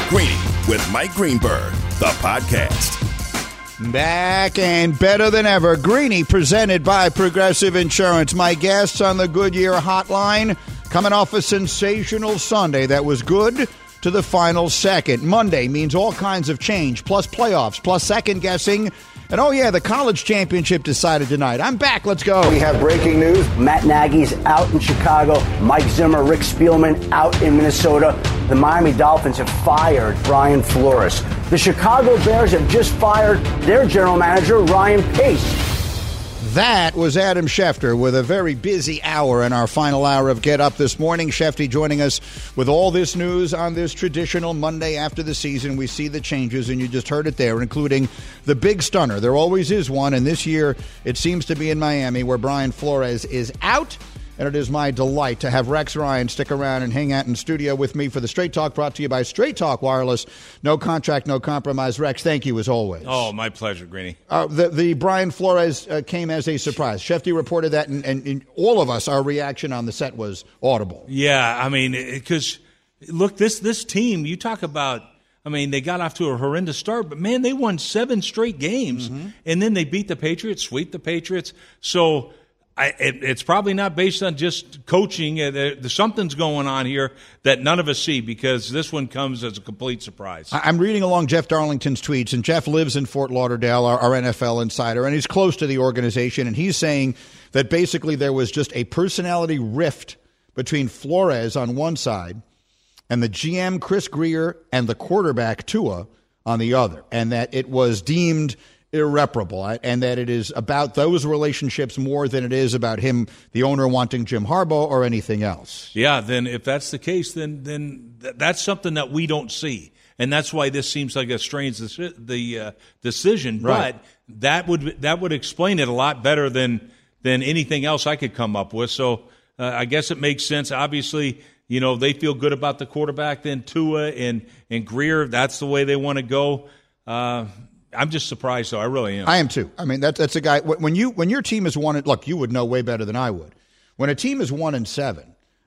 Greeny with Mike Greenberg, the podcast. Back and better than ever. Greeny presented by Progressive Insurance. My guests on the Goodyear Hotline coming off a sensational Sunday that was good to the final second. Monday means all kinds of change, plus playoffs, plus second guessing. And oh yeah, the college championship decided tonight. I'm back. Let's go. We have breaking news. Matt Nagy's out in Chicago. Mike Zimmer, Rick Spielman out in Minnesota. The Miami Dolphins have fired Brian Flores. The Chicago Bears have just fired their general manager, Ryan Pace. That was Adam Schefter with a very busy hour in our final hour of Get Up this morning. Schefter joining us with all this news on this traditional Monday after the season. We see the changes, and you just heard it there, including the big stunner. There always is one, and this year it seems to be in Miami, where Brian Flores is out. And it is my delight to have Rex Ryan stick around and hang out in studio with me for the Straight Talk, brought to you by Straight Talk Wireless. No contract, no compromise. Rex, thank you as always. Oh, my pleasure, Greeny. The Brian Flores came as a surprise. Shefty reported that, and all of us, our reaction on the set was audible. Yeah, I mean, because, look, this team, you talk about, I mean, they got off to a horrendous start, but, man, they won 7 straight games, and then they beat the Patriots, sweep the Patriots. So it's probably not based on just coaching. Something's going on here that none of us see, because this one comes as a complete surprise. I'm reading along Jeff Darlington's tweets, and Jeff lives in Fort Lauderdale, our NFL insider, and he's close to the organization, and he's saying that basically there was just a personality rift between Flores on one side and the GM, Chris Grier, and the quarterback, Tua, on the other, and that it was deemed irreparable, and that it is about those relationships more than it is about him, the owner, wanting Jim Harbaugh or anything else. Yeah, then if that's the case, then that's something that we don't see, and that's why this seems like a strange decision. Right. But that would explain it a lot better than anything else I could come up with. So I guess it makes sense. Obviously, you know, they feel good about the quarterback, then Tua and Grier. That's the way they want to go. I'm just surprised, though. I really am. I am, too. I mean, that's a guy. When your team is 1, look, you would know way better than I would. When a team is 1-7,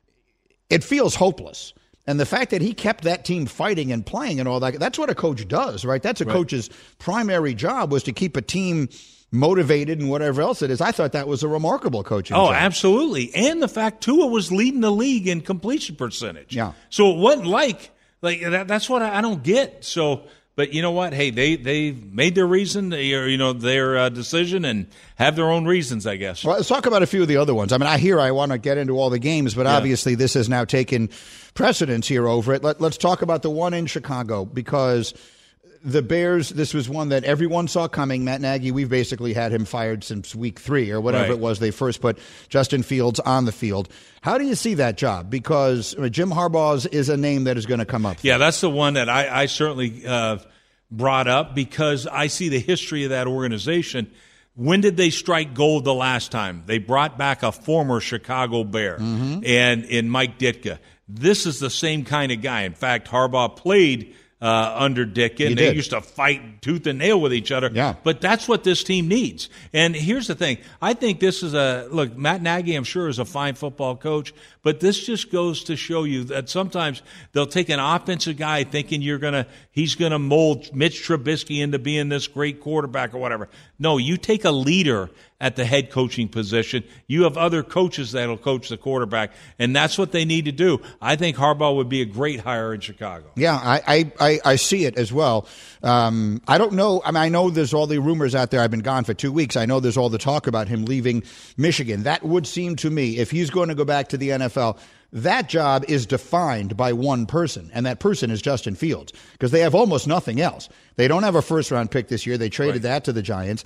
it feels hopeless. And the fact that he kept that team fighting and playing and all that, that's what a coach does, right? That's a coach's primary job, was to keep a team motivated and whatever else it is. I thought that was a remarkable coaching job. Absolutely. And the fact Tua was leading the league in completion percentage. Yeah. So it wasn't like that's what I don't get. So. But you know what? Hey, they made their reason, their decision, and have their own reasons, I guess. Well, let's talk about a few of the other ones. I mean, I want to get into all the games, but obviously this has now taken precedence here over it. Let's talk about the one in Chicago, because the Bears, this was one that everyone saw coming. Matt Nagy, we've basically had him fired since week 3 or whatever it was they first put Justin Fields on the field. How do you see that job? Because Jim Harbaugh is a name that is going to come up. Yeah, that's the one that I certainly brought up, because I see the history of that organization. When did they strike gold the last time? They brought back a former Chicago Bear and in Mike Ditka. This is the same kind of guy. In fact, Harbaugh played under Ditka, and they used to fight tooth and nail with each other. Yeah. But that's what this team needs. And here's the thing. I think this is look, Matt Nagy, I'm sure, is a fine football coach, but this just goes to show you that sometimes they'll take an offensive guy thinking he's going to mold Mitch Trubisky into being this great quarterback or whatever. No, you take a leader at the head coaching position. You have other coaches that'll coach the quarterback, and that's what they need to do. I think Harbaugh would be a great hire in Chicago. Yeah, I see it as well. I don't know. I mean, I know there's all the rumors out there. I've been gone for 2 weeks. I know there's all the talk about him leaving Michigan. That would seem to me, if he's going to go back to the NFL, that job is defined by one person, and that person is Justin Fields, because they have almost nothing else. They don't have a first-round pick this year. They traded that to the Giants.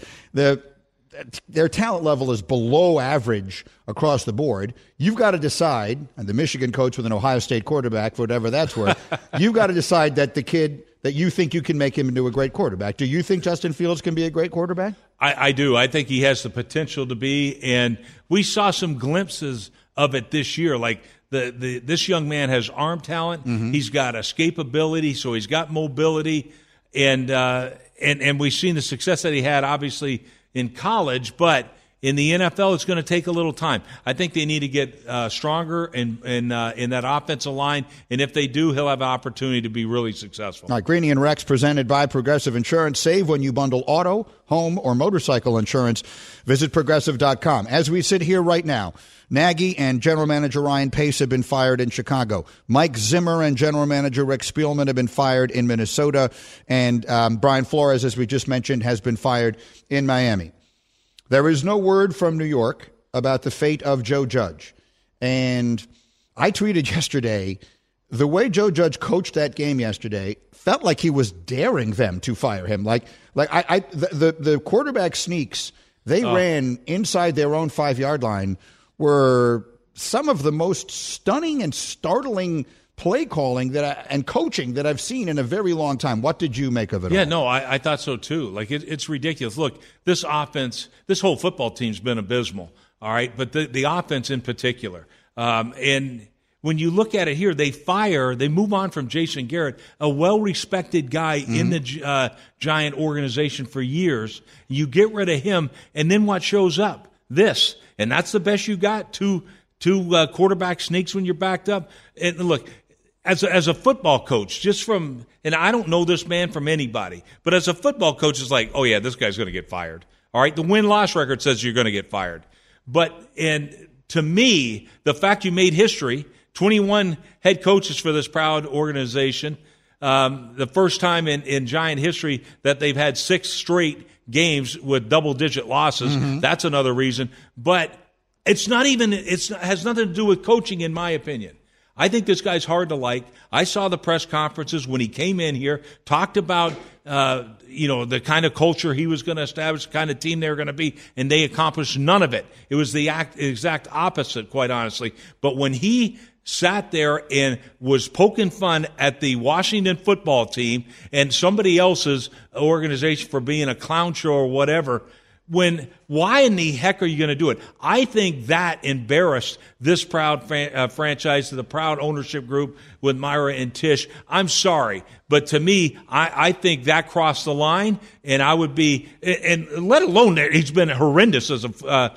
Their talent level is below average across the board. You've got to decide, and the Michigan coach with an Ohio State quarterback, for whatever that's worth, you've got to decide that the kid, that you think you can make him into a great quarterback. Do you think Justin Fields can be a great quarterback? I do. I think he has the potential to be, and we saw some glimpses of it this year. Like this young man has arm talent. He's got escapability, so he's got mobility, and we've seen the success that he had, obviously, in college, but In the NFL, it's going to take a little time. I think they need to get stronger in that offensive line, and if they do, he'll have an opportunity to be really successful. All right, Greeny and Rex presented by Progressive Insurance. Save when you bundle auto, home, or motorcycle insurance. Visit Progressive.com. As we sit here right now, Nagy and General Manager Ryan Pace have been fired in Chicago. Mike Zimmer and General Manager Rick Spielman have been fired in Minnesota. And Brian Flores, as we just mentioned, has been fired in Miami. There is no word from New York about the fate of Joe Judge. And I tweeted yesterday, the way Joe Judge coached that game yesterday felt like he was daring them to fire him. The quarterback sneaks they ran inside their own 5-yard line were some of the most stunning and startling play calling and coaching that I've seen in a very long time. What did you make of it all? Yeah, no, I thought so too. Like, it's ridiculous. Look, this offense, this whole football team's been abysmal, all right? But the offense in particular. And when you look at it here, they move on from Jason Garrett, a well-respected guy in the Giant organization for years. You get rid of him, and then what shows up? This. And that's the best you got, two quarterback sneaks when you're backed up. And look, as a football coach, and I don't know this man from anybody, but as a football coach, it's like, oh yeah, this guy's going to get fired. All right, the win-loss record says you're going to get fired. And to me, the fact you made history, 21 head coaches for this proud organization, the first time in Giant history that they've had 6 straight games with double-digit losses. That's another reason. But it has nothing to do with coaching, in my opinion. I think this guy's hard to like. I saw the press conferences when he came in here, talked about the kind of culture he was going to establish, the kind of team they were going to be, and they accomplished none of it. It was the exact opposite, quite honestly. But when he sat there and was poking fun at the Washington football team and somebody else's organization for being a clown show or whatever, why in the heck are you going to do it? I think that embarrassed this proud franchise, the proud ownership group with Myra and Tish. I'm sorry, but to me, I think that crossed the line, and I would be, and let alone that he's been horrendous as the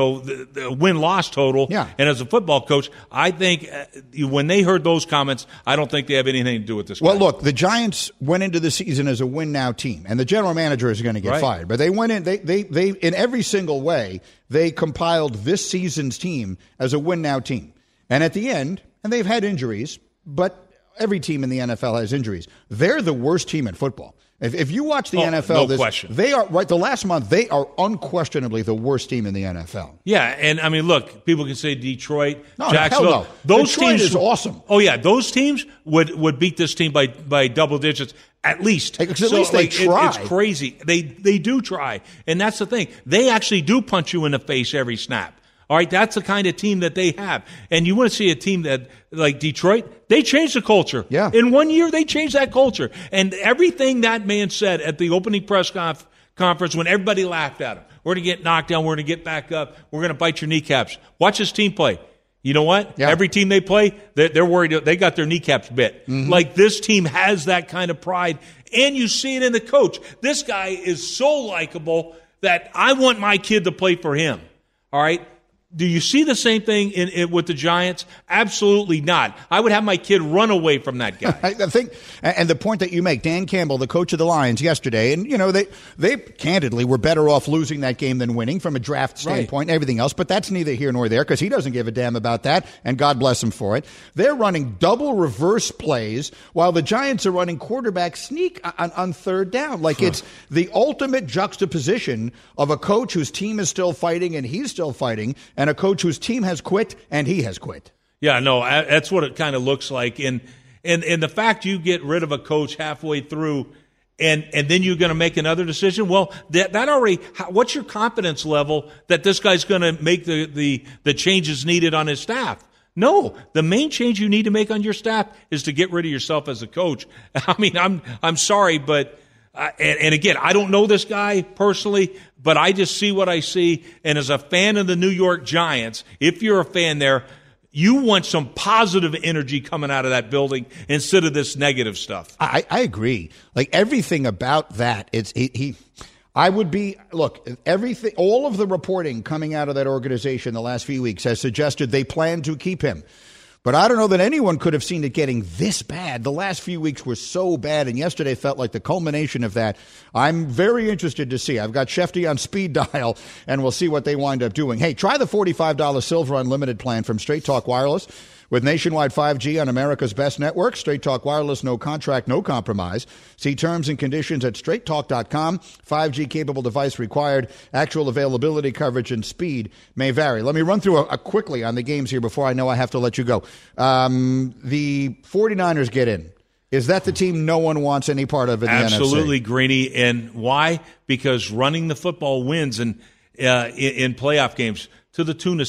win-loss total. Yeah. And as a football coach, I think when they heard those comments, I don't think they have anything to do with this guy. Well, look, the Giants went into the season as a win-now team, and the general manager is going to get fired. But they went in, they in every single way, they compiled this season's team as a win-now team. And at the end, and they've had injuries, but every team in the NFL has injuries. They're the worst team in football. If you watch the NFL, no question. They are right. The last month, they are unquestionably the worst team in the NFL. Yeah, and I mean, look, people can say Detroit, no, Jacksonville. Hell no. Those Detroit teams is awesome. Oh yeah, those teams would beat this team by double digits at least. At least they try. It's crazy. They do try, and that's the thing. They actually do punch you in the face every snap. All right, that's the kind of team that they have. And you want to see a team that, like Detroit, they changed the culture. Yeah. In 1 year, they changed that culture. And everything that man said at the opening press conference when everybody laughed at him, we're going to get knocked down, we're going to get back up, we're going to bite your kneecaps. Watch this team play. You know what? Yeah. Every team they play, they're worried. They got their kneecaps bit. Like, this team has that kind of pride. And you see it in the coach. This guy is so likable that I want my kid to play for him. All right? Do you see the same thing with the Giants? Absolutely not. I would have my kid run away from that guy. I think, and the point that you make, Dan Campbell, the coach of the Lions yesterday, and they candidly were better off losing that game than winning from a draft standpoint and everything else, but that's neither here nor there because he doesn't give a damn about that, and God bless him for it. They're running double reverse plays while the Giants are running quarterback sneak on third down. Like, it's the ultimate juxtaposition of a coach whose team is still fighting and he's still fighting, and a coach whose team has quit and he has quit. Yeah, no, that's what it kind of looks like. And the fact you get rid of a coach halfway through and then you're going to make another decision, well, that already, what's your confidence level that this guy's going to make the changes needed on his staff? No, the main change you need to make on your staff is to get rid of yourself as a coach. I mean, I'm sorry, but and again, I don't know this guy personally, but I just see what I see. And as a fan of the New York Giants, if you're a fan there, you want some positive energy coming out of that building instead of this negative stuff. I agree. Like, everything about that, I would be, look, everything, all of the reporting coming out of that organization the last few weeks has suggested they plan to keep him. But I don't know that anyone could have seen it getting this bad. The last few weeks were so bad, and yesterday felt like the culmination of that. I'm very interested to see. I've got Shefty on speed dial, and we'll see what they wind up doing. Hey, try the $45 Silver Unlimited plan from Straight Talk Wireless. With nationwide 5G on America's best network, Straight Talk Wireless, no contract, no compromise. See terms and conditions at straighttalk.com. 5G capable device required. Actual availability, coverage, and speed may vary. Let me run through a quickly on the games here before I know I have to let you go. The 49ers get in. Is that the team no one wants any part of in the NFC? Absolutely, Greeny. And why? Because running the football wins in playoff games. To the tune of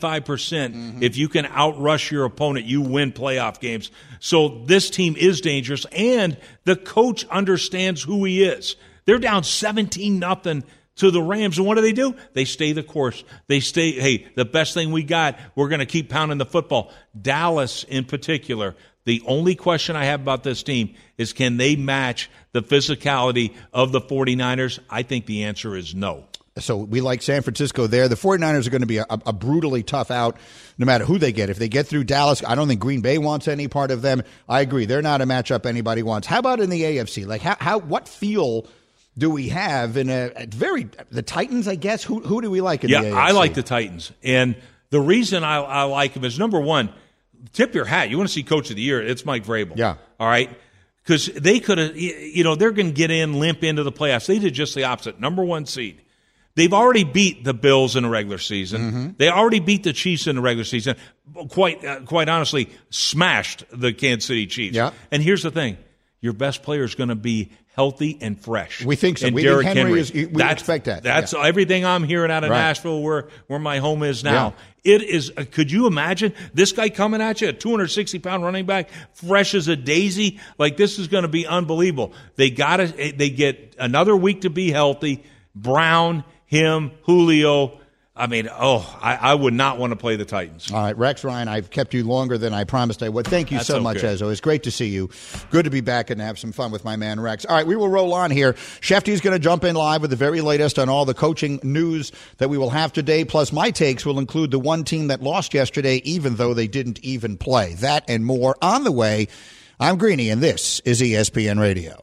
75%. If you can outrush your opponent, you win playoff games. So this team is dangerous, and the coach understands who he is. They're down 17-0 to the Rams, and what do? They stay the course. They stay, hey, the best thing we got, we're going to keep pounding the football. Dallas in particular, the only question I have about this team is can they match the physicality of the 49ers? I think the answer is no. So we like San Francisco there. The 49ers are going to be a brutally tough out no matter who they get. If they get through Dallas, I don't think Green Bay wants any part of them. I agree. They're not a matchup anybody wants. How about in the AFC? Like what feel do we have in the Titans, I guess? Who do we like in the AFC? Yeah, I like the Titans. And the reason I like them is, number one, tip your hat. You want to see Coach of the Year, it's Mike Vrabel. Yeah. All right? Because they could have, they're going to get limp into the playoffs. They did just the opposite. Number one seed. They've already beat the Bills in the regular season. They already beat the Chiefs in the regular season. Quite honestly, smashed the Kansas City Chiefs. Yeah. And here's the thing. Your best player is going to be healthy and fresh. We think so. And we Derrick think Henry is, we expect that. That's everything I'm hearing out of Nashville, where my home is now. Yeah. It is. Could you imagine this guy coming at you, a 260-pound running back, fresh as a daisy? Like, this is going to be unbelievable. They get another week to be healthy. Brown, him, Julio. I mean, I would not want to play the Titans. All right, Rex Ryan, I've kept you longer than I promised I would. Thank you so much, as always. Great to see you. Good to be back and have some fun with my man, Rex. All right, we will roll on here. Shefty's going to jump in live with the very latest on all the coaching news that we will have today, plus my takes will include the one team that lost yesterday, even though they didn't even play. That and more on the way. I'm Greeny, and this is ESPN Radio.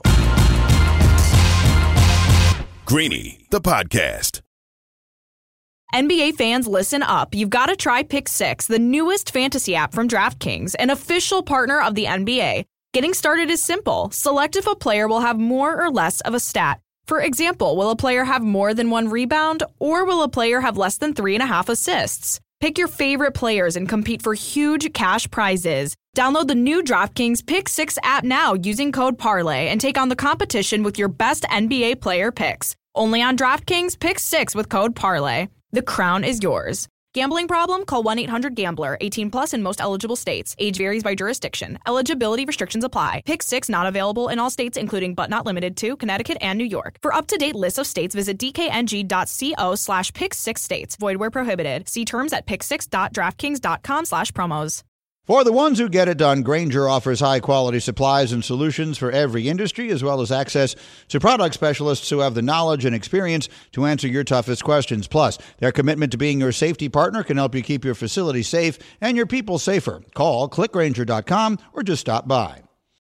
Greeny, the podcast. NBA fans, listen up. You've got to try Pick 6, the newest fantasy app from DraftKings, an official partner of the NBA. Getting started is simple. Select if a player will have more or less of a stat. For example, will a player have more than 1 rebound, or will a player have less than 3.5 assists? Pick your favorite players and compete for huge cash prizes. Download the new DraftKings Pick 6 app now using code PARLAY and take on the competition with your best NBA player picks. Only on DraftKings Pick 6 with code PARLAY. The crown is yours. Gambling problem? Call 1-800-GAMBLER. 18 plus in most eligible states. Age varies by jurisdiction. Eligibility restrictions apply. Pick 6 not available in all states, including but not limited to Connecticut and New York. For up-to-date lists of states, visit dkng.co/pick6states. Void where prohibited. See terms at pick6.draftkings.com/promos. For the ones who get it done, Grainger offers high-quality supplies and solutions for every industry, as well as access to product specialists who have the knowledge and experience to answer your toughest questions. Plus, their commitment to being your safety partner can help you keep your facility safe and your people safer. Call clickgrainger.com or just stop by.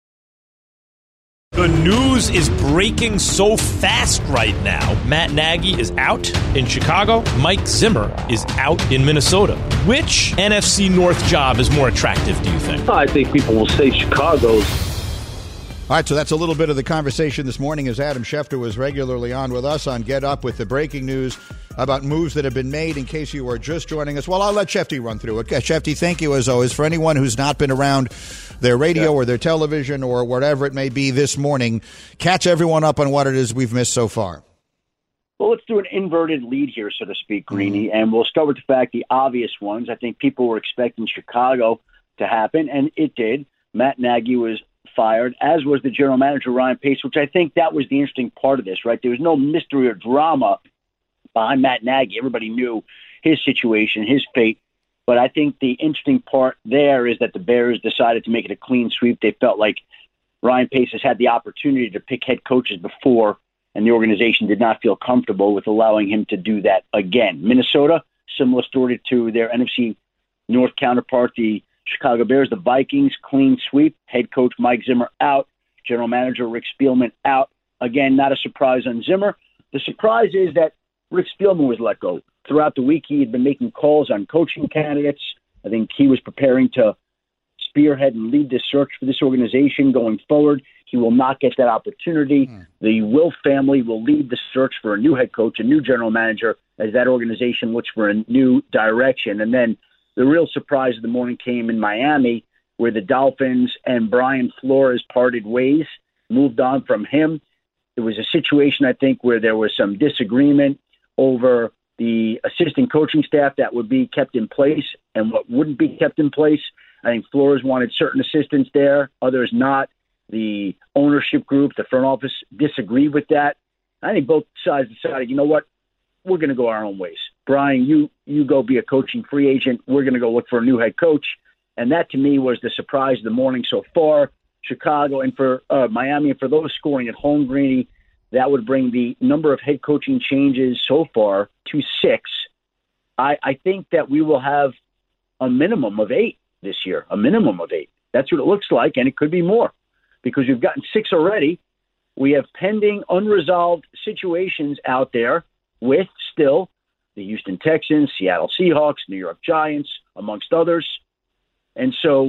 The news is breaking so fast right now. Matt Nagy is out in Chicago. Mike Zimmer is out in Minnesota. Which NFC North job is more attractive, do you think? I think people will say Chicago's. All right, so that's a little bit of the conversation this morning as Adam Schefter was regularly on with us on Get Up with the breaking news about moves that have been made in case you are just joining us. Well, I'll let Shefty run through it. Shefty, thank you as always. For anyone who's not been around their radio or their television or whatever it may be this morning, catch everyone up on what it is we've missed so far. Well, let's do an inverted lead here, so to speak, Greeny, and we'll start with the fact the obvious ones. I think people were expecting Chicago to happen, and it did. Matt Nagy was fired, as was the general manager, Ryan Pace, which I think that was the interesting part of this, right? There was no mystery or drama behind Matt Nagy. Everybody knew his situation, his fate. But I think the interesting part there is that the Bears decided to make it a clean sweep. They felt like Ryan Pace has had the opportunity to pick head coaches before, and the organization did not feel comfortable with allowing him to do that again. Minnesota, similar story to their NFC North counterpart, the Chicago Bears. The Vikings, clean sweep. Head coach Mike Zimmer out. General manager Rick Spielman out. Again, not a surprise on Zimmer. The surprise is that Rick Spielman was let go. Throughout the week, he had been making calls on coaching candidates. I think he was preparing to spearhead and lead this search for this organization going forward. He will not get that opportunity. The Wilf family will lead the search for a new head coach, a new general manager, as that organization looks for a new direction. And then the real surprise of the morning came in Miami, where the Dolphins and Brian Flores parted ways, moved on from him. It was a situation, I think, where there was some disagreement over the assistant coaching staff that would be kept in place and what wouldn't be kept in place. I think Flores wanted certain assistants there, others not. The ownership group, the front office, disagreed with that. I think both sides decided, you know what, we're going to go our own ways. Brian, you go be a coaching free agent. We're going to go look for a new head coach. And that, to me, was the surprise of the morning so far. Chicago and for Miami, and for those scoring at home, Greeny, that would bring the number of head coaching changes so far to 6. I think that we will have a minimum of 8 this year, a minimum of 8. That's what it looks like, and it could be more because we've gotten 6 already. We have pending unresolved situations out there with still the Houston Texans, Seattle Seahawks, New York Giants, amongst others. And so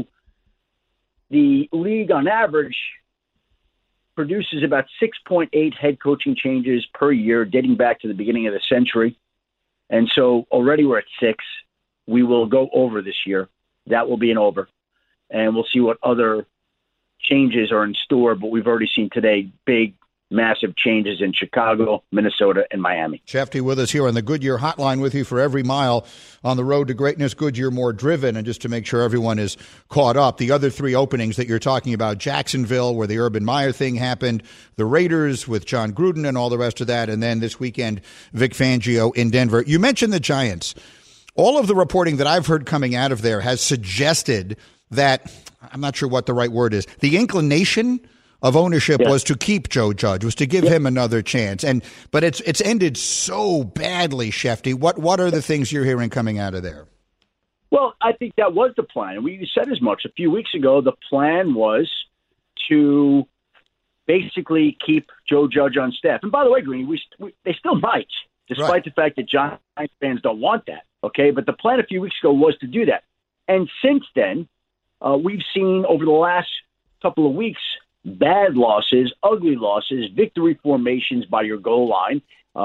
the league on average produces about 6.8 head coaching changes per year dating back to the beginning of the century. And so already we're at 6. We will go over this year. That will be an over. And we'll see what other changes are in store. But we've already seen today big, massive changes in Chicago, Minnesota, and Miami. Shefty with us here on the Goodyear Hotline with you for every mile on the road to greatness. Goodyear more driven. And just to make sure everyone is caught up, the other 3 openings that you're talking about, Jacksonville, where the Urban Meyer thing happened, the Raiders with John Gruden and all the rest of that, and then this weekend, Vic Fangio in Denver. You mentioned the Giants. All of the reporting that I've heard coming out of there has suggested that, I'm not sure what the right word is, the inclination of ownership was to keep Joe Judge, was to give him another chance. But it's ended so badly, Shefty. What are the things you're hearing coming out of there? Well, I think that was the plan. We said as much a few weeks ago. The plan was to basically keep Joe Judge on staff. And by the way, Greeny, they still might, despite the fact that Giants fans don't want that. Okay, but the plan a few weeks ago was to do that. And since then, we've seen over the last couple of weeks bad losses, ugly losses, victory formations by your goal line,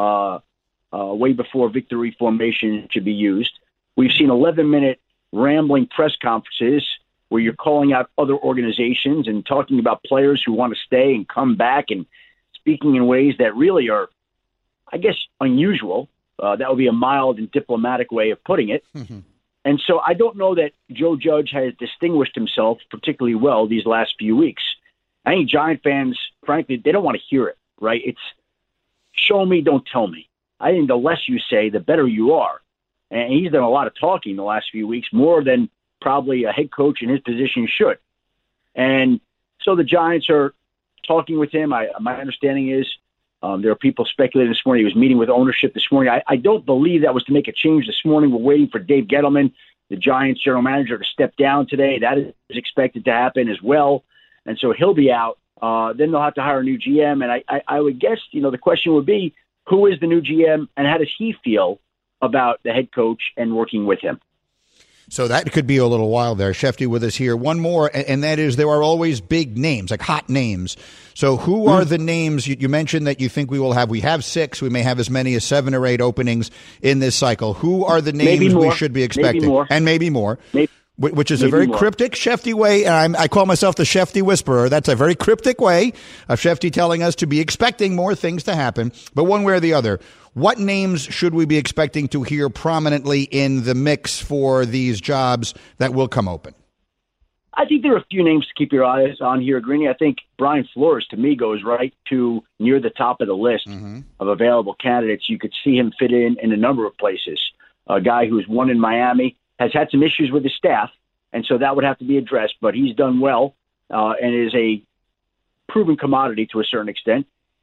way before victory formation should be used. We've seen 11-minute rambling press conferences where you're calling out other organizations and talking about players who want to stay and come back and speaking in ways that really are, I guess, unusual. That would be a mild and diplomatic way of putting it. Mm-hmm. And so I don't know that Joe Judge has distinguished himself particularly well these last few weeks. I think Giant fans, frankly, they don't want to hear it, right? It's show me, don't tell me. I think the less you say, the better you are. And he's done a lot of talking the last few weeks, more than probably a head coach in his position should. And so the Giants are talking with him. My understanding is there are people speculating this morning he was meeting with ownership this morning. I don't believe that was to make a change this morning. We're waiting for Dave Gettleman, the Giants general manager, to step down today. That is expected to happen as well. And so he'll be out. Then they'll have to hire a new GM. And I would guess, the question would be, who is the new GM and how does he feel about the head coach and working with him? So that could be a little while there. Shefty with us here. One more, and that is there are always big names, like hot names. So who are the names you mentioned that you think we will have? We have 6. We may have as many as 7 or 8 openings in this cycle. Who are the names we should be expecting? Maybe more. Which is a very cryptic Shefty way. And I call myself the Shefty Whisperer. That's a very cryptic way of Shefty telling us to be expecting more things to happen. But one way or the other, what names should we be expecting to hear prominently in the mix for these jobs that will come open? I think there are a few names to keep your eyes on here, Greeny. I think Brian Flores, to me, goes right to near the top of the list of available candidates. You could see him fit in a number of places. A guy who's won in Miami, has had some issues with his staff, and so that would have to be addressed, but he's done well and is a proven commodity to a certain extent.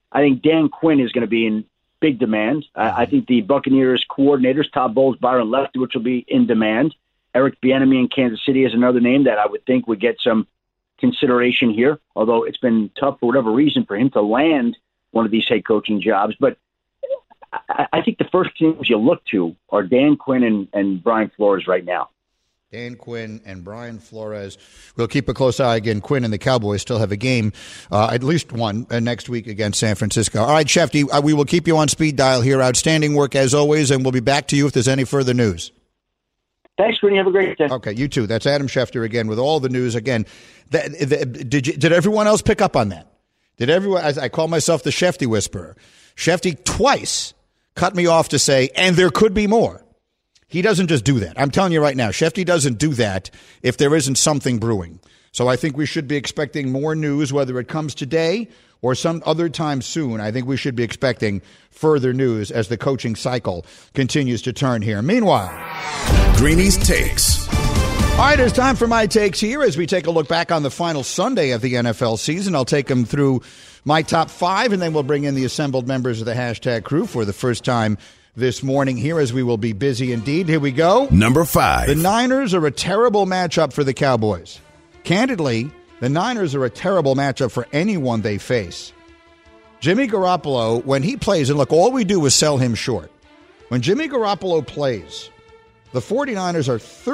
I think Dan Quinn is going to be in big demand. I think the Buccaneers coordinators, Todd Bowles, Byron Leftwich, will be in demand. Eric Bieniemy in Kansas City is another name that I would think would get some consideration here, although it's been tough for whatever reason for him to land one of these head coaching jobs. But I think the first teams you look to are Dan Quinn and Brian Flores right now. Dan Quinn and Brian Flores. We'll keep a close eye again. Quinn and the Cowboys still have a game, at least one, next week against San Francisco. All right, Shefty, we will keep you on speed dial here. Outstanding work as always, and we'll be back to you if there's any further news. Thanks, Greeny. Have a great day. Okay, you too. That's Adam Schefter again with all the news. Again, did everyone else pick up on that? Did everyone? I call myself the Shefty Whisperer. Shefty twice cut me off to say, and there could be more. He doesn't just do that. I'm telling you right now, Shefty doesn't do that if there isn't something brewing. So I think we should be expecting more news, whether it comes today or some other time soon. I think we should be expecting further news as the coaching cycle continues to turn here. Meanwhile, Greeny's Takes. All right, it's time for my takes here as we take a look back on the final Sunday of the NFL season. I'll take them through my top 5, and then we'll bring in the assembled members of the hashtag crew for the first time this morning here, as we will be busy indeed. Here we go. Number 5. The Niners are a terrible matchup for the Cowboys. Candidly, the Niners are a terrible matchup for anyone they face. Jimmy Garoppolo, when he plays, and look, all we do is sell him short. When Jimmy Garoppolo plays, the 49ers are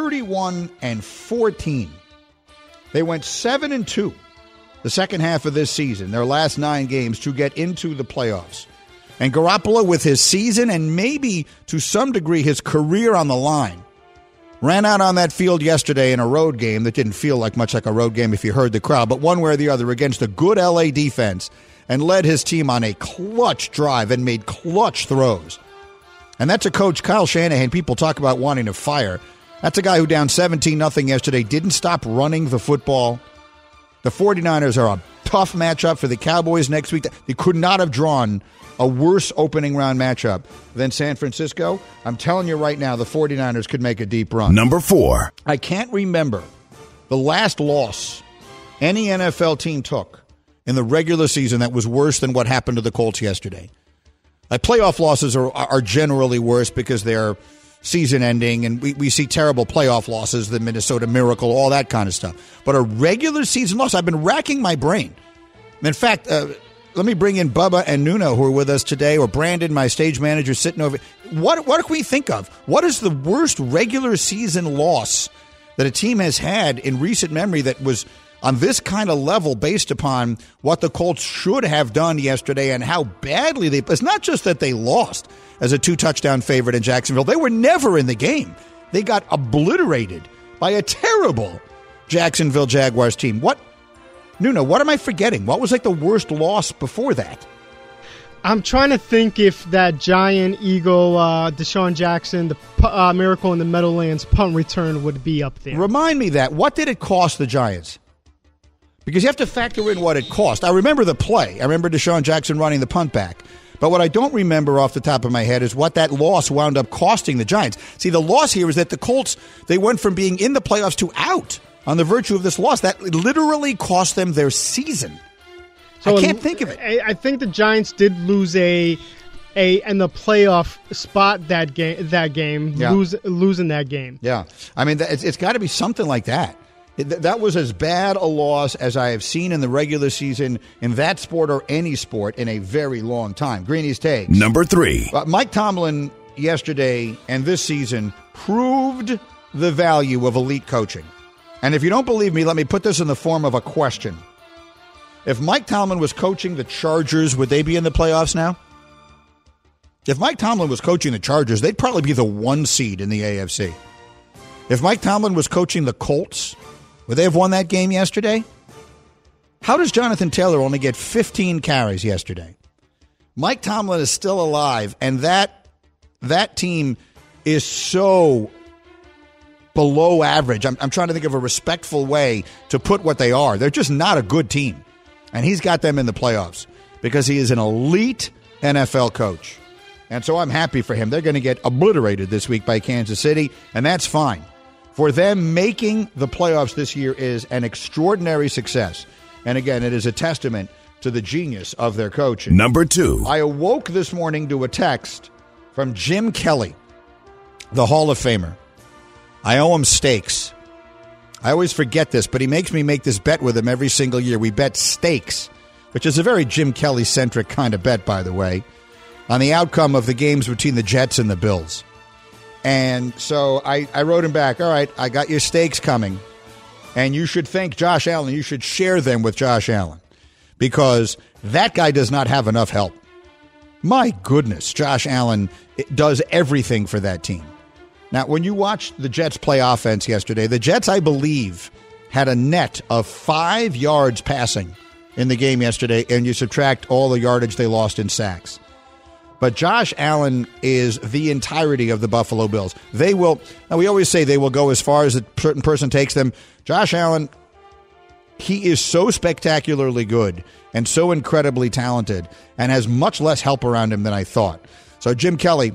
31-14. They went 7-2 the second half of this season, their last 9 games, to get into the playoffs. And Garoppolo, with his season and maybe to some degree his career on the line, ran out on that field yesterday in a road game that didn't feel like much like a road game if you heard the crowd, but one way or the other against a good LA defense, and led his team on a clutch drive and made clutch throws. And that's a coach, Kyle Shanahan, people talk about wanting to fire. That's a guy who down 17-0 yesterday didn't stop running the football. The 49ers are a tough matchup for the Cowboys next week. They could not have drawn a worse opening round matchup than San Francisco. I'm telling you right now, the 49ers could make a deep run. Number 4. I can't remember the last loss any NFL team took in the regular season that was worse than what happened to the Colts yesterday. Playoff losses are generally worse because they're season ending, and we see terrible playoff losses, the Minnesota Miracle, all that kind of stuff. But a regular season loss, I've been racking my brain. In fact, let me bring in Bubba and Nuno, who are with us today, or Brandon, my stage manager, sitting over. What can we think of? What is the worst regular season loss that a team has had in recent memory that was on this kind of level based upon what the Colts should have done yesterday and how badly they... It's not just that they lost as a 2-touchdown favorite in Jacksonville. They were never in the game. They got obliterated by a terrible Jacksonville Jaguars team. Nuno, what am I forgetting? What was like the worst loss before that? I'm trying to think if that Giant Eagle, Deshaun Jackson, the Miracle in the Meadowlands punt return would be up there. Remind me that. What did it cost the Giants? Because you have to factor in what it cost. I remember the play. I remember Deshaun Jackson running the punt back. But what I don't remember off the top of my head is what that loss wound up costing the Giants. See, the loss here is that the Colts, they went from being in the playoffs to out on the virtue of this loss. That literally cost them their season. So I can't think of it. I think the Giants did lose in the playoff spot that game, yeah. losing that game. Yeah. I mean, it's got to be something like that. That was as bad a loss as I have seen in the regular season in that sport or any sport in a very long time. Greeny's Takes. Number 3. Mike Tomlin yesterday and this season proved the value of elite coaching. And if you don't believe me, let me put this in the form of a question. If Mike Tomlin was coaching the Chargers, would they be in the playoffs now? If Mike Tomlin was coaching the Chargers, they'd probably be the 1 seed in the AFC. If Mike Tomlin was coaching the Colts, would they have won that game yesterday? How does Jonathan Taylor only get 15 carries yesterday? Mike Tomlin is still alive, and that team is so below average. I'm trying to think of a respectful way to put what they are. They're just not a good team. And he's got them in the playoffs because he is an elite NFL coach. And so I'm happy for him. They're going to get obliterated this week by Kansas City, and that's fine. For them, making the playoffs this year is an extraordinary success. And again, it is a testament to the genius of their coaching. Number 2. I awoke this morning to a text from Jim Kelly, the Hall of Famer. I owe him steaks. I always forget this, but he makes me make this bet with him every single year. We bet steaks, which is a very Jim Kelly-centric kind of bet, by the way, on the outcome of the games between the Jets and the Bills. And so I wrote him back, all right, I got your steaks coming, and you should thank Josh Allen. You should share them with Josh Allen, because that guy does not have enough help. My goodness, Josh Allen does everything for that team. Now, when you watched the Jets play offense yesterday, the Jets, I believe, had a net of 5 yards passing in the game yesterday, and you subtract all the yardage they lost in sacks. But Josh Allen is the entirety of the Buffalo Bills. They will, now we always say they will go as far as a certain person takes them. Josh Allen, he is so spectacularly good and so incredibly talented and has much less help around him than I thought. So, Jim Kelly,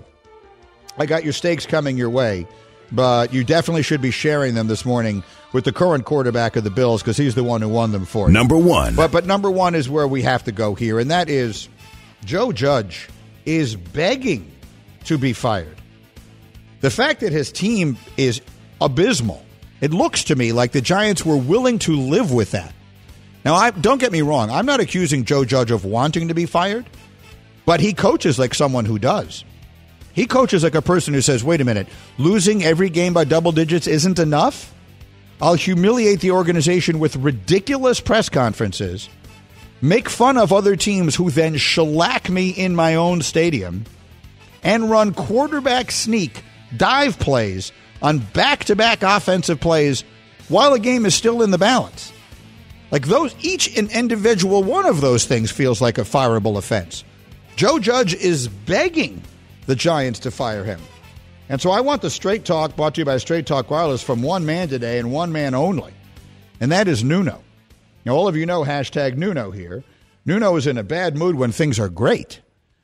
I got your steaks coming your way, but you definitely should be sharing them this morning with the current quarterback of the Bills, because he's the one who won them for you. Number 1. But number 1 is where we have to go here, and that is Joe Judge is begging to be fired. The fact that his team is abysmal, it looks to me like the Giants were willing to live with that. Now, don't get me wrong. I'm not accusing Joe Judge of wanting to be fired, but he coaches like someone who does. He coaches like a person who says, wait a minute, losing every game by double digits isn't enough? I'll humiliate the organization with ridiculous press conferences, make fun of other teams who then shellac me in my own stadium, and run quarterback sneak dive plays on back-to-back offensive plays while a game is still in the balance. Like those, each and individual one of those things feels like a fireable offense. Joe Judge is begging the Giants to fire him. And so I want the Straight Talk, brought to you by Straight Talk Wireless, from one man today and one man only, and that is Nuno. Now, all of you know hashtag Nuno here. Nuno is in a bad mood when things are great.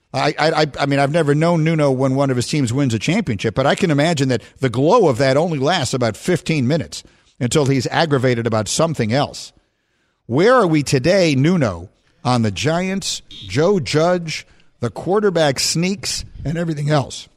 I mean, I've never known Nuno when one of his teams wins a championship, but I can imagine that the glow of that only lasts about 15 minutes until he's aggravated about something else. Where are we today, Nuno, on the Giants, Joe Judge, the quarterback sneaks, and everything else?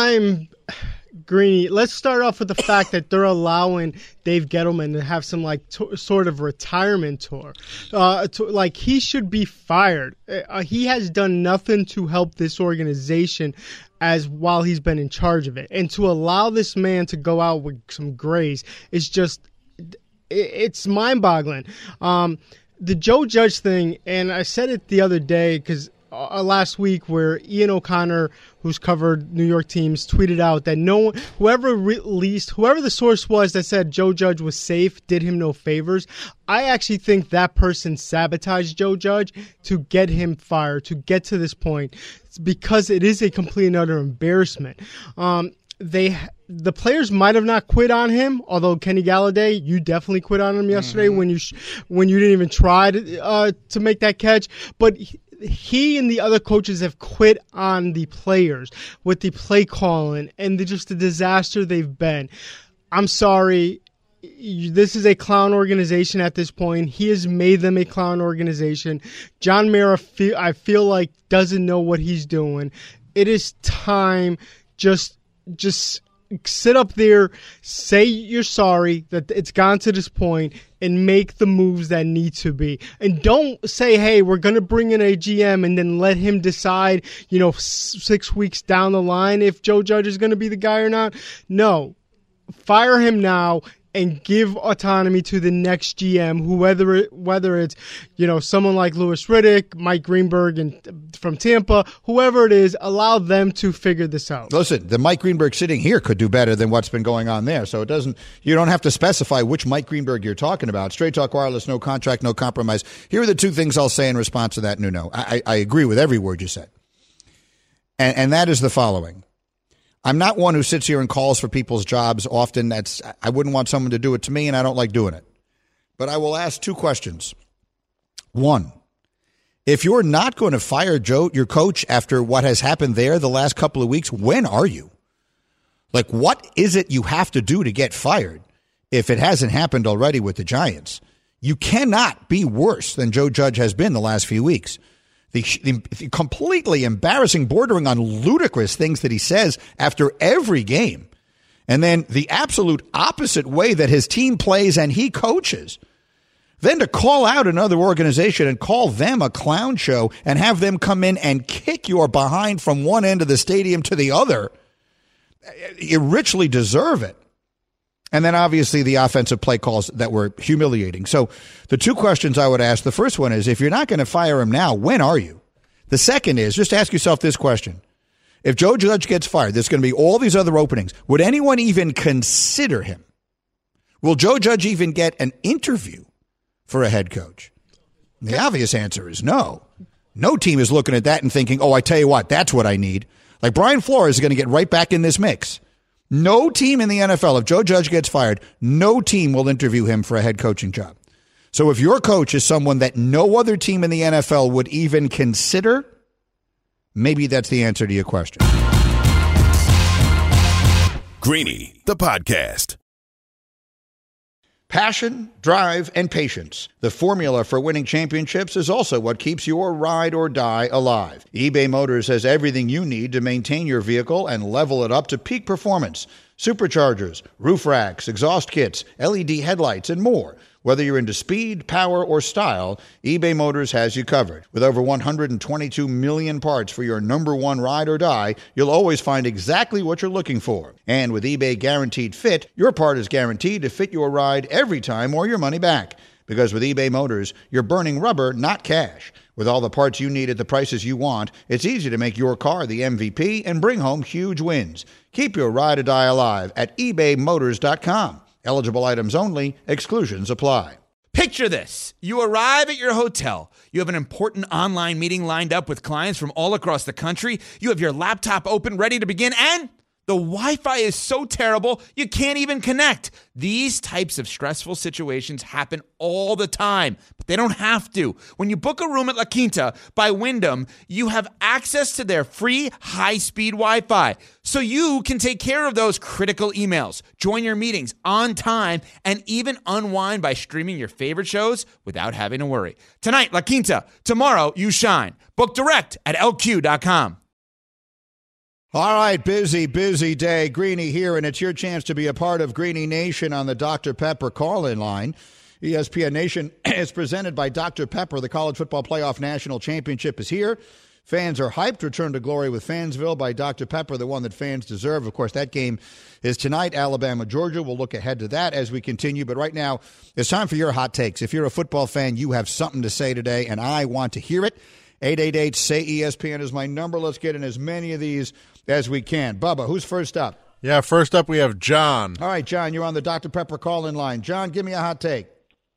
Greeny, let's start off with the fact that they're allowing Dave Gettleman to have some sort of retirement tour. Like, he should be fired. He has done nothing to help this organization as while he's been in charge of it. And to allow this man to go out with some grace is just, it's mind-boggling. The Joe Judge thing, and I said it the other day because last week, where Ian O'Connor, who's covered New York teams, tweeted out that whoever the source was that said Joe Judge was safe did him no favors. I actually think that person sabotaged Joe Judge to get him fired, to get to this point, because it is a complete and utter embarrassment. The players might have not quit on him, although Kenny Galladay, you definitely quit on him yesterday when you didn't even try to make that catch. But he and the other coaches have quit on the players with the play calling and just the disaster they've been. I'm sorry. This is a clown organization at this point. He has made them a clown organization. John Mara, I feel like, doesn't know what he's doing. It is time. Just sit up there, say you're sorry that it's gone to this point, and make the moves that need to be. And don't say, hey, we're going to bring in a GM and then let him decide, 6 weeks down the line if Joe Judge is going to be the guy or not. No. Fire him now and give autonomy to the next GM, whether it's someone like Louis Riddick, Mike Greenberg from Tampa, whoever it is, allow them to figure this out. Listen, the Mike Greenberg sitting here could do better than what's been going on there. So you don't have to specify which Mike Greenberg you're talking about. Straight Talk Wireless, no contract, no compromise. Here are the two things I'll say in response to that, Nuno. I agree with every word you said. And that is the following. I'm not one who sits here and calls for people's jobs often. I wouldn't want someone to do it to me, and I don't like doing it. But I will ask two questions. One, if you're not going to fire your coach after what has happened there the last couple of weeks, when are you? Like, what is it you have to do to get fired if it hasn't happened already with the Giants? You cannot be worse than Joe Judge has been the last few weeks. The completely embarrassing, bordering on ludicrous things that he says after every game. And then the absolute opposite way that his team plays and he coaches. Then to call out another organization and call them a clown show and have them come in and kick your behind from one end of the stadium to the other, you richly deserve it. And then obviously the offensive play calls that were humiliating. So the two questions I would ask, the first one is, if you're not going to fire him now, when are you? The second is, just ask yourself this question. If Joe Judge gets fired, there's going to be all these other openings. Would anyone even consider him? Will Joe Judge even get an interview for a head coach? And the obvious answer is no. No team is looking at that and thinking, oh, I tell you what, that's what I need. Like Brian Flores is going to get right back in this mix. No team in the NFL, if Joe Judge gets fired, no team will interview him for a head coaching job. So if your coach is someone that no other team in the NFL would even consider, maybe that's the answer to your question. Greeny, the podcast. Passion, drive, and patience. The formula for winning championships is also what keeps your ride or die alive. eBay Motors has everything you need to maintain your vehicle and level it up to peak performance. Superchargers, roof racks, exhaust kits, LED headlights, and more. Whether you're into speed, power, or style, eBay Motors has you covered. With over 122 million parts for your number one ride or die, you'll always find exactly what you're looking for. And with eBay Guaranteed Fit, your part is guaranteed to fit your ride every time or your money back. Because with eBay Motors, you're burning rubber, not cash. With all the parts you need at the prices you want, it's easy to make your car the MVP and bring home huge wins. Keep your ride or die alive at ebaymotors.com. Eligible items only. Exclusions apply. Picture this. You arrive at your hotel. You have an important online meeting lined up with clients from all across the country. You have your laptop open, ready to begin, and the Wi-Fi is so terrible, you can't even connect. These types of stressful situations happen all the time, but they don't have to. When you book a room at La Quinta by Wyndham, you have access to their free high-speed Wi-Fi, so you can take care of those critical emails, join your meetings on time, and even unwind by streaming your favorite shows without having to worry. Tonight, La Quinta. Tomorrow, you shine. Book direct at lq.com. All right, busy day. Greeny here, and it's your chance to be a part of Greeny Nation on the Dr. Pepper call-in line. ESPN Nation is presented by Dr. Pepper. The College Football Playoff National Championship is here. Fans are hyped. Return to glory with Fansville by Dr. Pepper, the one that fans deserve. Of course, that game is tonight, Alabama-Georgia. We'll look ahead to that as we continue. But right now, it's time for your hot takes. If you're a football fan, you have something to say today, and I want to hear it. 888-SAY-ESPN is my number. Let's get in as many of these as we can. Bubba, who's first up? Yeah, first up we have John. All right, John, you're on the Dr. Pepper call-in line. John, give me a hot take.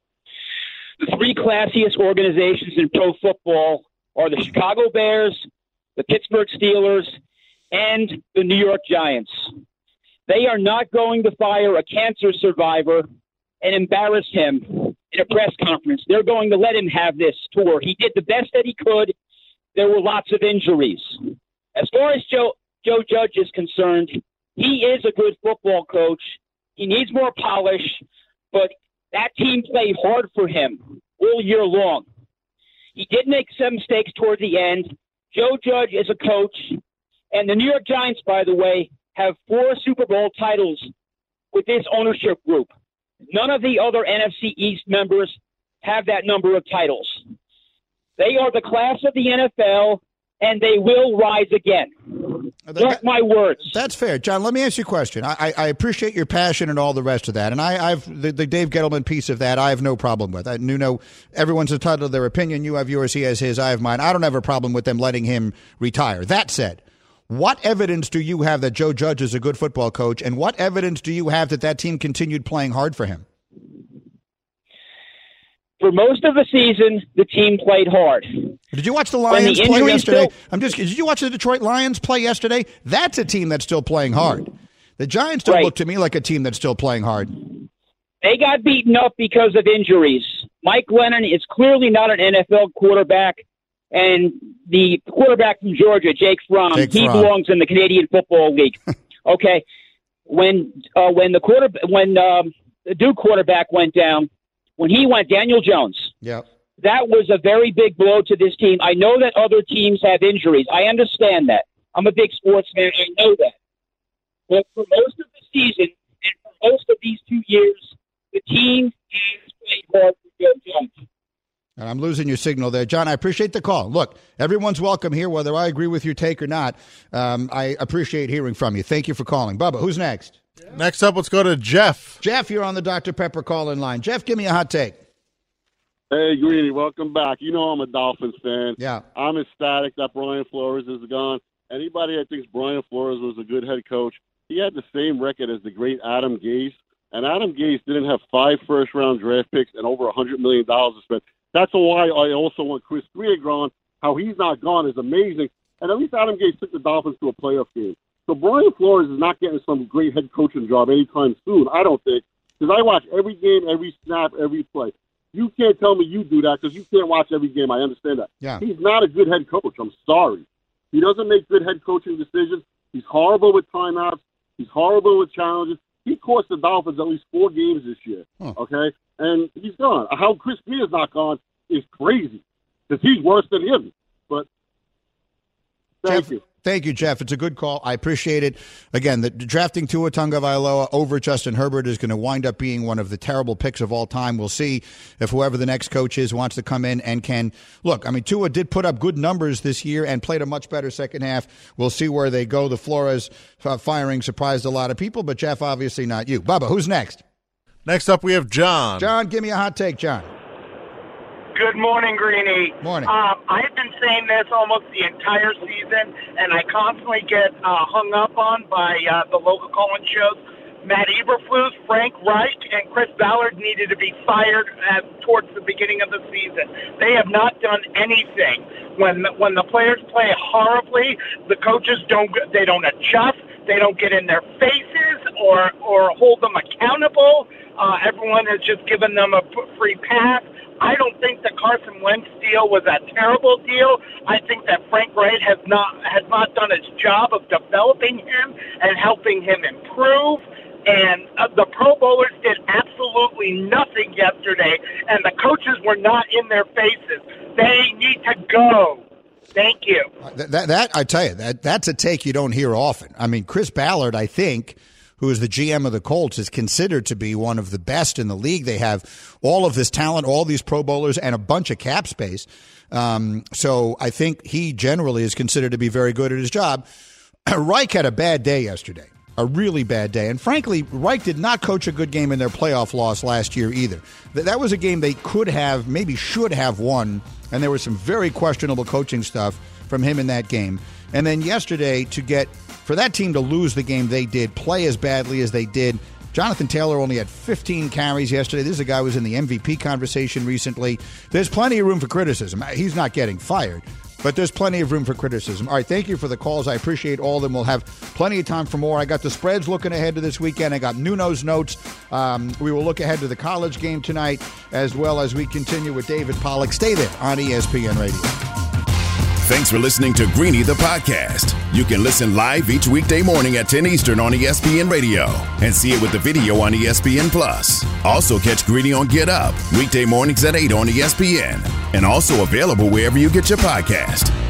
The three classiest organizations in pro football are the Chicago Bears, the Pittsburgh Steelers, and the New York Giants. They are not going to fire a cancer survivor and embarrass him in a press conference. They're going to let him have this tour. He did the best that he could. There were lots of injuries. As far as Joe Judge is concerned, he is a good football coach. He needs more polish, but that team played hard for him all year long. He did make some mistakes toward the end. Joe Judge is a coach, and the New York Giants, by the way, have 4 Super Bowl titles with this ownership group. None of the other NFC East members have that number of titles. They are the class of the NFL, and they will rise again. Mark my words. That's fair. John, let me ask you a question. I appreciate your passion and all the rest of that, and I've the Dave Gettleman piece of that I have no problem with. Everyone's entitled to their opinion. You have yours, he has his, I have mine. I don't have a problem with them letting him retire. That said, what evidence do you have that Joe Judge is a good football coach, and what evidence do you have that that team continued playing hard for him? For most of the season, the team played hard. Did you watch the Lions play yesterday? Did you watch the Detroit Lions play yesterday? That's a team that's still playing hard. The Giants don't look to me like a team that's still playing hard. They got beaten up because of injuries. Mike Lennon is clearly not an NFL quarterback, and the quarterback from Georgia, Jake Fromm, belongs in the Canadian Football League. Okay, when the Duke quarterback went down, when he went, Daniel Jones. Yeah. That was a very big blow to this team. I know that other teams have injuries. I understand that. I'm a big sports fan. I know that. But for most of the season and for most of these 2 years, the team has played hard for Joe Judge. And I'm losing your signal there. John, I appreciate the call. Look, everyone's welcome here, whether I agree with your take or not. I appreciate hearing from you. Thank you for calling. Bubba, who's next? Next up, let's go to Jeff. Jeff, you're on the Dr. Pepper call-in line. Jeff, give me a hot take. Hey, Greeny, welcome back. You know I'm a Dolphins fan. Yeah. I'm ecstatic that Brian Flores is gone. Anybody that thinks Brian Flores was a good head coach, he had the same record as the great Adam Gase. And Adam Gase didn't have 5 first-round draft picks and over $100 million to spend. That's why I also want Chris Grier gone. How he's not gone is amazing. And at least Adam Gase took the Dolphins to a playoff game. So Brian Flores is not getting some great head coaching job anytime soon, I don't think, because I watch every game, every snap, every play. You can't tell me you do that because you can't watch every game. I understand that. Yeah. He's not a good head coach. I'm sorry. He doesn't make good head coaching decisions. He's horrible with timeouts. He's horrible with challenges. He cost the Dolphins at least 4 games this year, okay? And he's gone. How Chris Grier's not gone is crazy because he's worse than him. But thank you. Thank you, Jeff. It's a good call. I appreciate it. Again, the drafting Tua Tagovailoa over Justin Herbert is going to wind up being one of the terrible picks of all time. We'll see if whoever the next coach is wants to come in and can. Look, I mean, Tua did put up good numbers this year and played a much better second half. We'll see where they go. The Flores firing surprised a lot of people, but Jeff, obviously not you. Bubba, who's next? Next up, we have John. John, give me a hot take, John. Good morning, Greeny. Morning. I've been saying this almost the entire season, and I constantly get hung up on by the local call-in shows. Matt Eberflus, Frank Reich, and Chris Ballard needed to be fired towards the beginning of the season. They have not done anything. When the players play horribly, the coaches don't adjust. They don't get in their faces or hold them accountable. Everyone has just given them a free pass. I don't think the Carson Wentz deal was a terrible deal. I think that Frank Reich has not done his job of developing him and helping him improve. And the Pro Bowlers did absolutely nothing yesterday, and the coaches were not in their faces. They need to go. Thank you. That I tell you, that's a take you don't hear often. I mean, Chris Ballard, I think, who is the GM of the Colts, is considered to be one of the best in the league. They have all of this talent, all these Pro Bowlers, and a bunch of cap space. So I think he generally is considered to be very good at his job. Reich had a bad day yesterday, a really bad day. And frankly, Reich did not coach a good game in their playoff loss last year either. That was a game they could have, maybe should have won, and there was some very questionable coaching stuff from him in that game. And then yesterday, for that team to lose the game they did, play as badly as they did. Jonathan Taylor only had 15 carries yesterday. This is a guy who was in the MVP conversation recently. There's plenty of room for criticism. He's not getting fired, but there's plenty of room for criticism. All right, thank you for the calls. I appreciate all of them. We'll have plenty of time for more. I got the spreads looking ahead to this weekend. I got Nuno's notes. We will look ahead to the college game tonight, as well as we continue with David Pollack. Stay there on ESPN Radio. Thanks for listening to Greeny the podcast. You can listen live each weekday morning at 10 Eastern on ESPN Radio and see it with the video on ESPN Plus. Also catch Greeny on Get Up weekday mornings at 8 on ESPN and also available wherever you get your podcast.